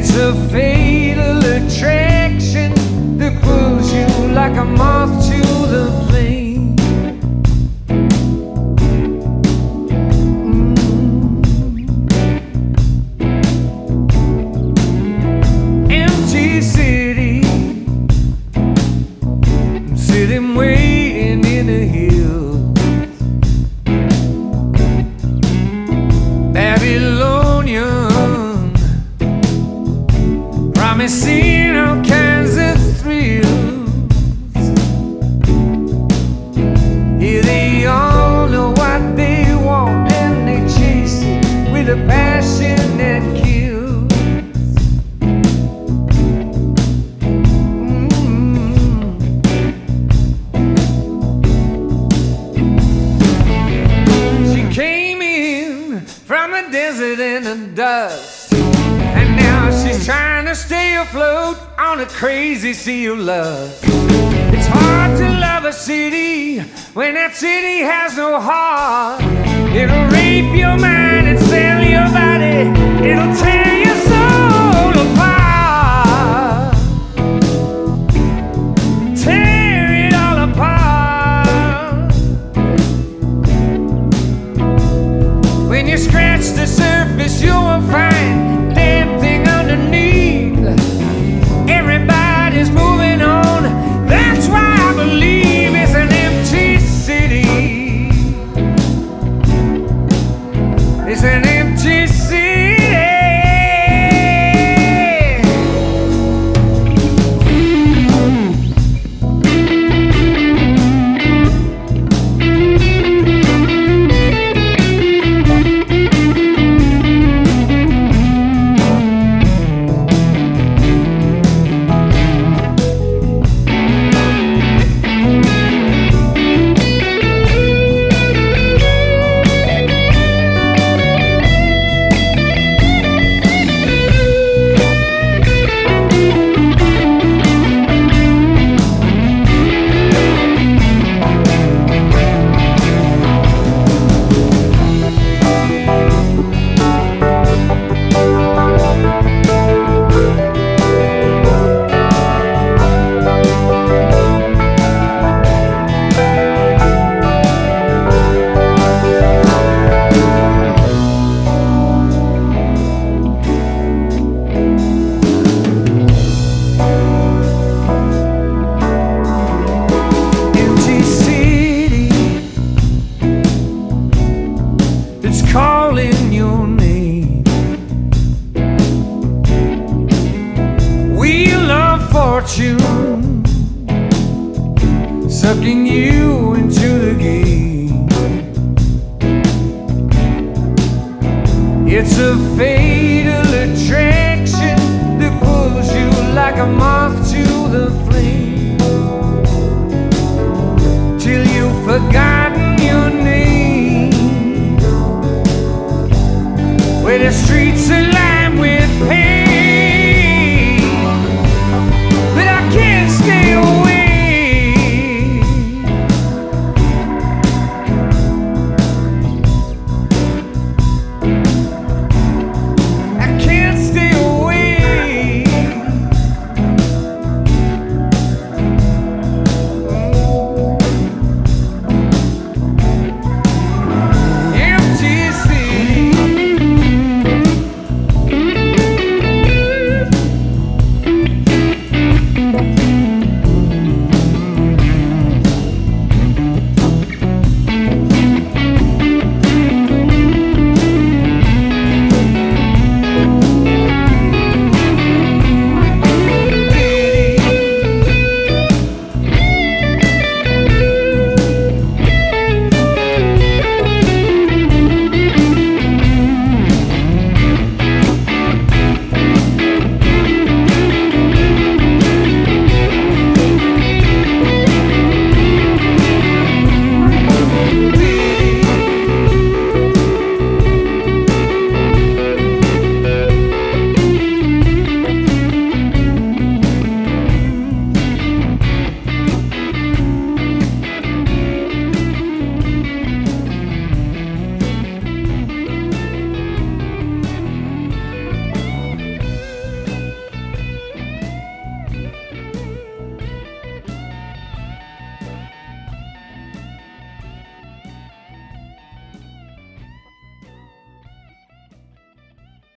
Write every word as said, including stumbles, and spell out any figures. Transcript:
It's a fatal attraction that pulls you like a moth to the flame. Mm. Empty city, sitting waiting in the hills. Babylonian, promising all kinds of thrills. Here they all know what they want, and they chase it with a passion that kills. Mm. She came in from the desert and the dust, and now she's trying to stay afloat on a crazy sea of love. It's hard to love a city when that city has no heart. It'll rape your mind and sell your body. It'll tear your soul apart. Tear it all apart. When you scratch the surface, you will find damn thing underneath. Everybody's moving on. That's why I believe it's an empty city. It's an empty city. Calling your name. Wheel of fortune, sucking you into the game. It's a fatal attraction that pulls you like a moth to the flame, till you've forgotten your name. Where the streets are